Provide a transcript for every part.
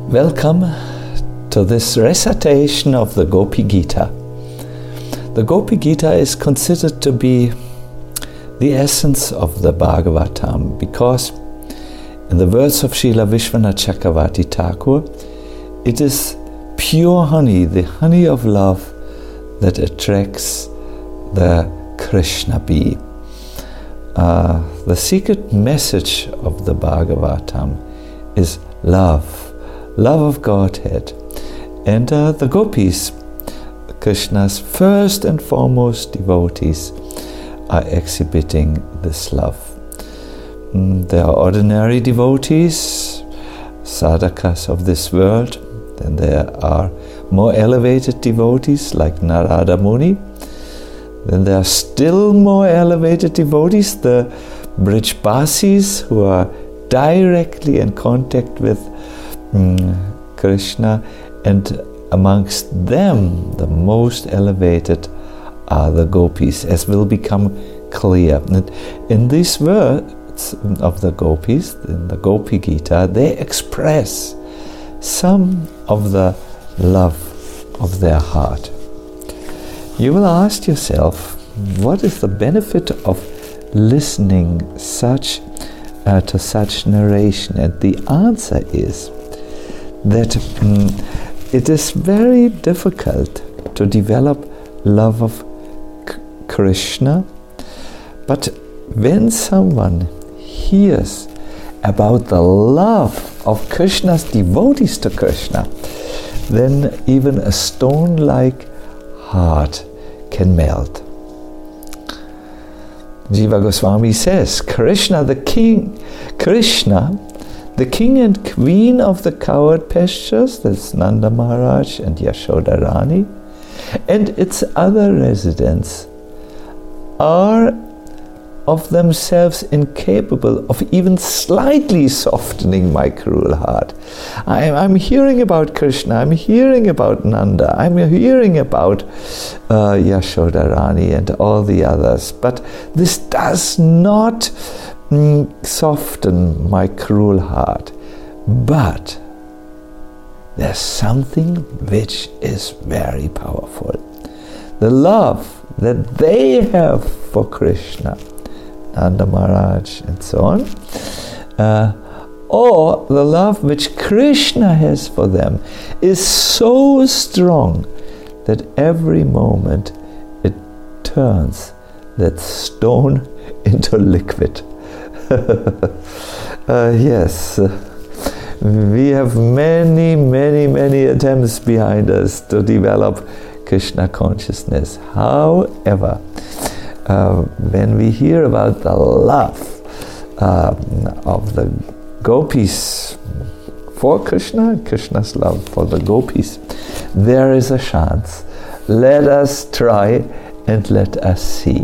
Welcome to this recitation of the Gopi Gita. The Gopi Gita is considered to be the essence of the Bhagavatam because, in the words of Srila Vishwanath Chakravarti Thakur, it is pure honey, the honey of love that attracts the Krishna bee. The secret message of the Bhagavatam is love of Godhead. And the gopis, Krishna's first and foremost devotees, are exhibiting this love. There are ordinary devotees, sadhakas of this world. Then there are more elevated devotees like Narada Muni. Then there are still more elevated devotees, the Brijbasis, who are directly in contact with Krishna, and amongst them the most elevated are the gopis, as will become clear. And in these words of the gopis, in the Gopi Gita, they express some of the love of their heart. You will ask yourself, what is the benefit of listening to such narration? And the answer is that it is very difficult to develop love of Krishna, but when someone hears about the love of Krishna's devotees to Krishna, then even a stone-like heart can melt. Jiva Goswami says, Krishna the king and queen of the cowherd pastures, that's Nanda Maharaj and Yashoda Rani, and its other residents are of themselves incapable of even slightly softening my cruel heart. I'm hearing about Krishna, I'm hearing about Nanda, I'm hearing about Yashoda Rani and all the others, but this does not soften my cruel heart. But there's something which is very powerful. The love that they have for Krishna, Nanda Maharaj and so on, or the love which Krishna has for them is so strong that every moment it turns that stone into liquid. Yes, we have many attempts behind us to develop Krishna consciousness. However, when we hear about the love of the gopis for Krishna, Krishna's love for the gopis, there is a chance. Let us try and let us see.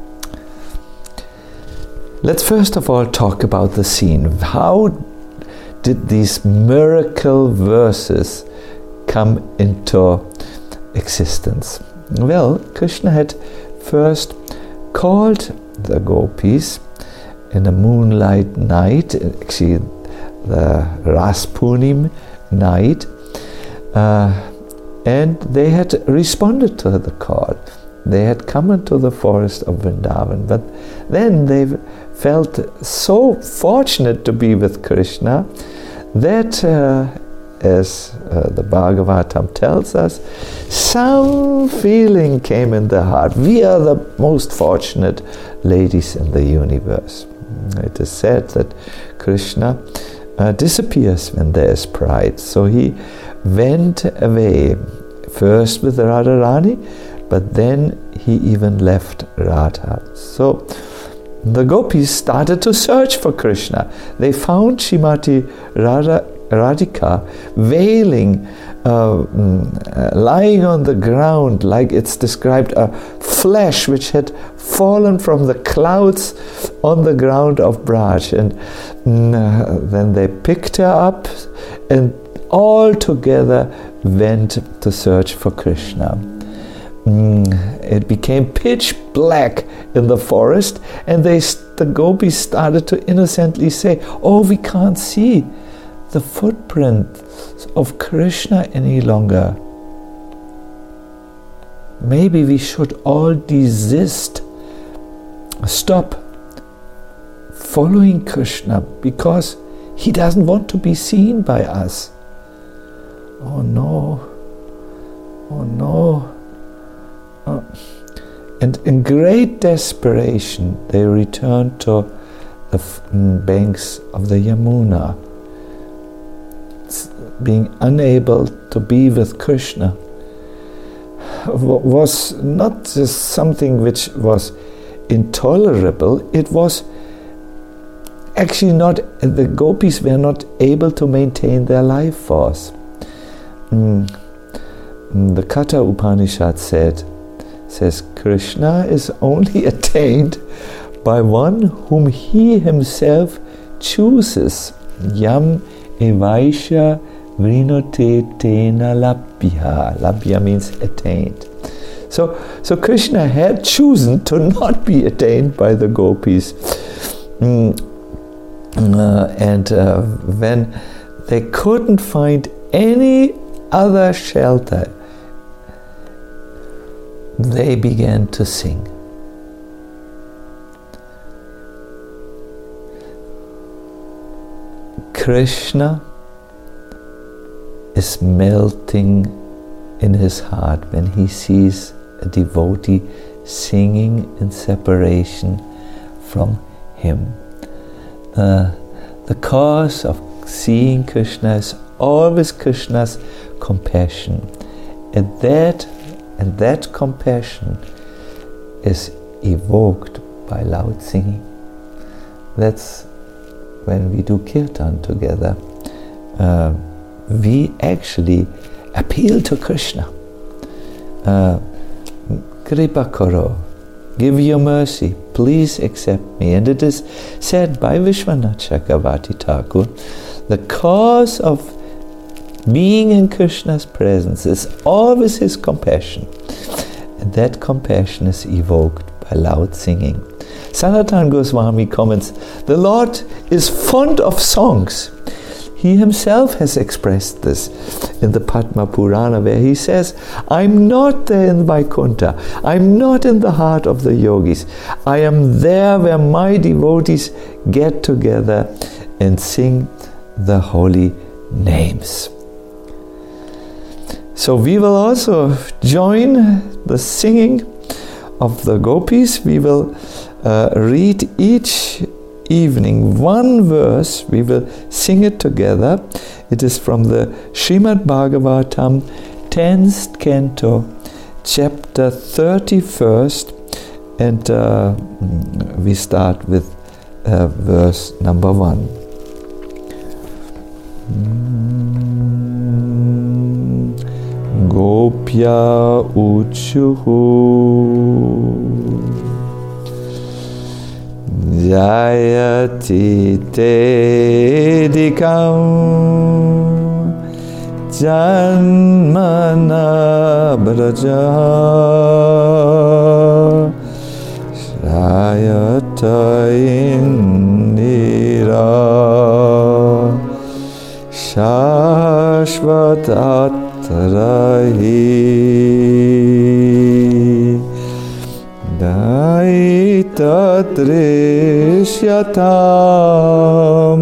Let's first of all talk about the scene. How did these miracle verses come into existence? Well, Krishna had first called the gopis in a moonlight night, actually the Ras Punim night, and they had responded to the call. They had come into the forest of Vrindavan, but then they felt so fortunate to be with Krishna that, as the Bhagavatam tells us, some feeling came in their heart. We are the most fortunate ladies in the universe. It is said that Krishna disappears when there is pride. So he went away, first with Radharani, but then he even left Radha. So the gopis started to search for Krishna. They found Srimati Radhika wailing, lying on the ground, like it's described, a flesh which had fallen from the clouds on the ground of Braj. And then they picked her up and all together went to search for Krishna. It became pitch black in the forest, and the gopis started to innocently say, "Oh, we can't see the footprint of Krishna any longer. Maybe we should all desist, stop following Krishna because he doesn't want to be seen by us. Oh no, oh no. And in great desperation, they returned to the banks of the Yamuna, being unable to be with Krishna. Was not just something which was intolerable, it was actually not, the gopis were not able to maintain their life force. The Katha Upanishad says Krishna is only attained by one whom he himself chooses. Yam evaisha vrinote tena labhya. Labhya means attained. So Krishna had chosen to not be attained by the gopis. When they couldn't find any other shelter, they began to sing. Krishna is melting in his heart when he sees a devotee singing in separation from him. The cause of seeing Krishna is always Krishna's compassion, and that compassion is evoked by loud singing. That's when we do kirtan together. We actually appeal to Krishna. Kripa karo, give your mercy, please accept me. And it is said by Vishwanath Chakravarti Thakur, the cause of being in Krishna's presence is always his compassion. And that compassion is evoked by loud singing. Sanatana Goswami comments, the Lord is fond of songs. He himself has expressed this in the Padma Purana, where he says, I'm not there in Vaikuntha. I'm not in the heart of the yogis. I am there where my devotees get together and sing the holy names. So we will also join the singing of the gopis. We will read each evening one verse. We will sing it together. It is from the Srimad Bhagavatam 10th canto, chapter 31st, and we start with verse number 1. Gopya uchuhu Jayati Tedikam Janmana Braja Shayata Indira Shashvatat Daitadrishyatam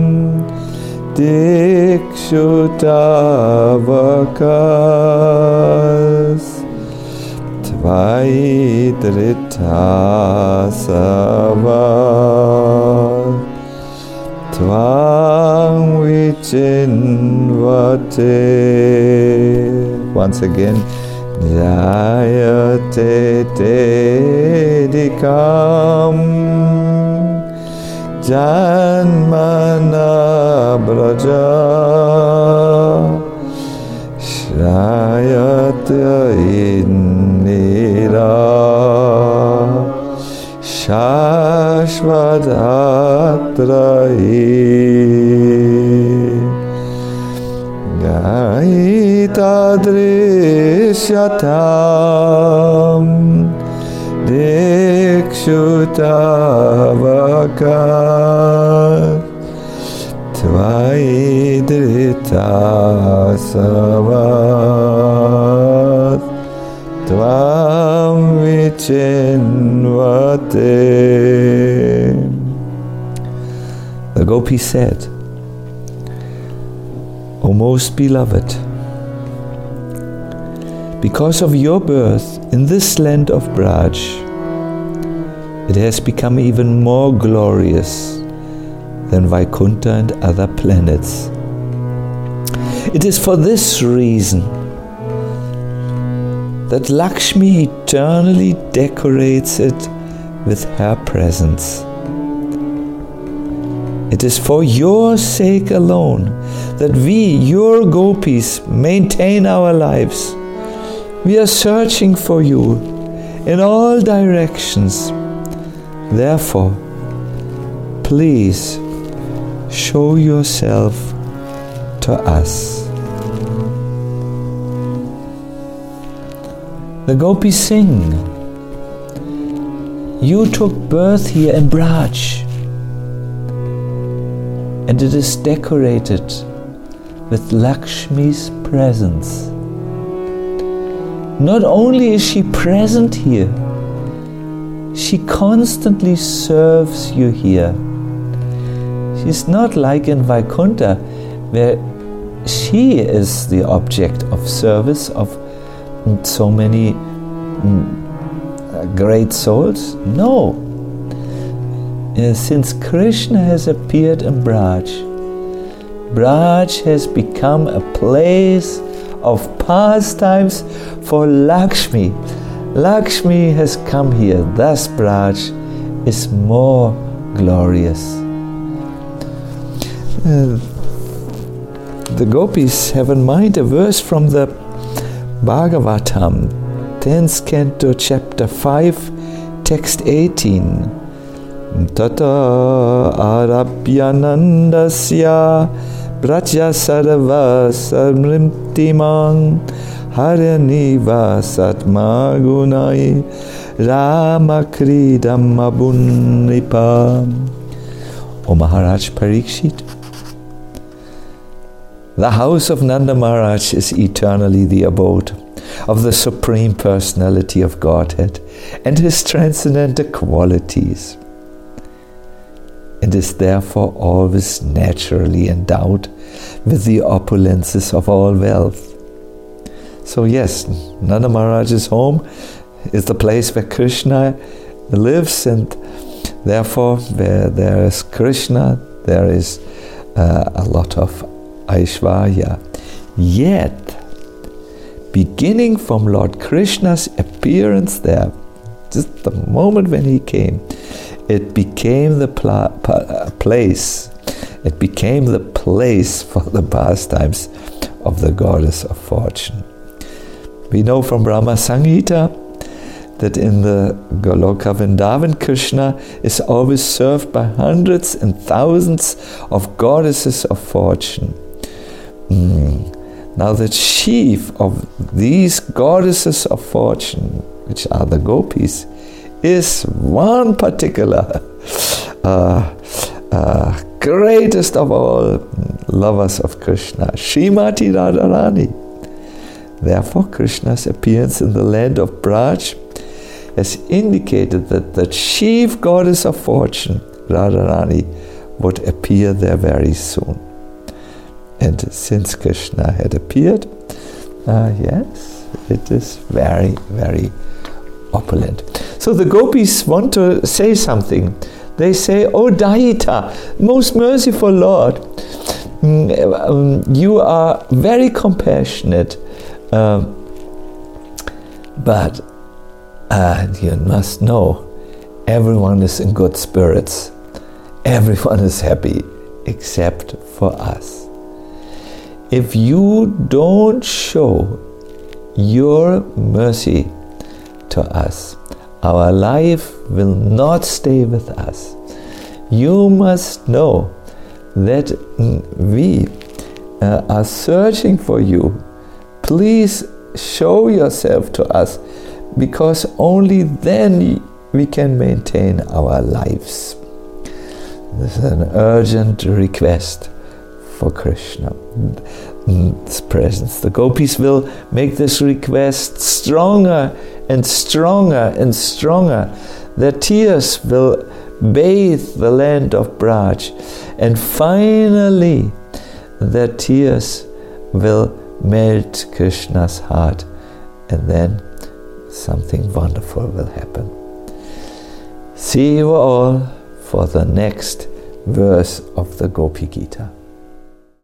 Dikshutavakas Tvaitritasava Tvang vichinvate. Once again, Jayate Tedikam Janmana Braja Shrayata Indira Shashvadatrahi Gaitadrishyatam Dikshutavakat Tvai Maidrita Savat Tvam Vichinvate. The gopi said, O most beloved, because of your birth in this land of Braj, it has become even more glorious than Vaikuntha and other planets. It is for this reason that Lakshmi eternally decorates it with her presence. It is for your sake alone that we, your gopis, maintain our lives. We are searching for you in all directions. Therefore, please show yourself to us. The gopis sing, you took birth here in Braj, and it is decorated with Lakshmi's presence. Not only is she present here, she constantly serves you here. She's not like in Vaikuntha, where she is the object of service of so many great souls. No. Since Krishna has appeared in Braj, Braj has become a place of pastimes for Lakshmi. Lakshmi has come here, thus Braj is more glorious. The gopis have in mind a verse from the Bhagavatam, 10th canto, chapter 5, text 18. Tata arabhyanandasya braja sarva samrimtimang haraniva satma gunai ramakridam abunnipa. O Maharaj Parikshit, the house of Nanda Maharaj is eternally the abode of the Supreme Personality of Godhead and His transcendental qualities, and is therefore always naturally endowed with the opulences of all wealth. So yes, Nanda Maharaj's home is the place where Krishna lives, and therefore where there is Krishna, there is a lot of Aishvarya. Yet, beginning from Lord Krishna's appearance there, just the moment when he came, it became the place. It became the place for the pastimes of the goddess of fortune. We know from Brahma Samhita that in the Goloka Vrindavan, Krishna is always served by hundreds and thousands of goddesses of fortune. Now the chief of these goddesses of fortune, which are the gopis, is one particular greatest of all lovers of Krishna, Srimati Radharani. Therefore, Krishna's appearance in the land of Braj has indicated that the chief goddess of fortune, Radharani, would appear there very soon. And since Krishna had appeared, yes, it is very, very opulent. So the gopis want to say something. They say, O Dayita, most merciful Lord, you are very compassionate, but you must know, everyone is in good spirits. Everyone is happy, except for us. If you don't show your mercy to us, our life will not stay with us. You must know that we are searching for you. Please show yourself to us, because only then we can maintain our lives. This is an urgent request for Krishna's presence. The gopis will make this request stronger and stronger and stronger. Their tears will bathe the land of Braj, and finally their tears will melt Krishna's heart, and then something wonderful will happen. See you all for the next verse of the Gopi Gita.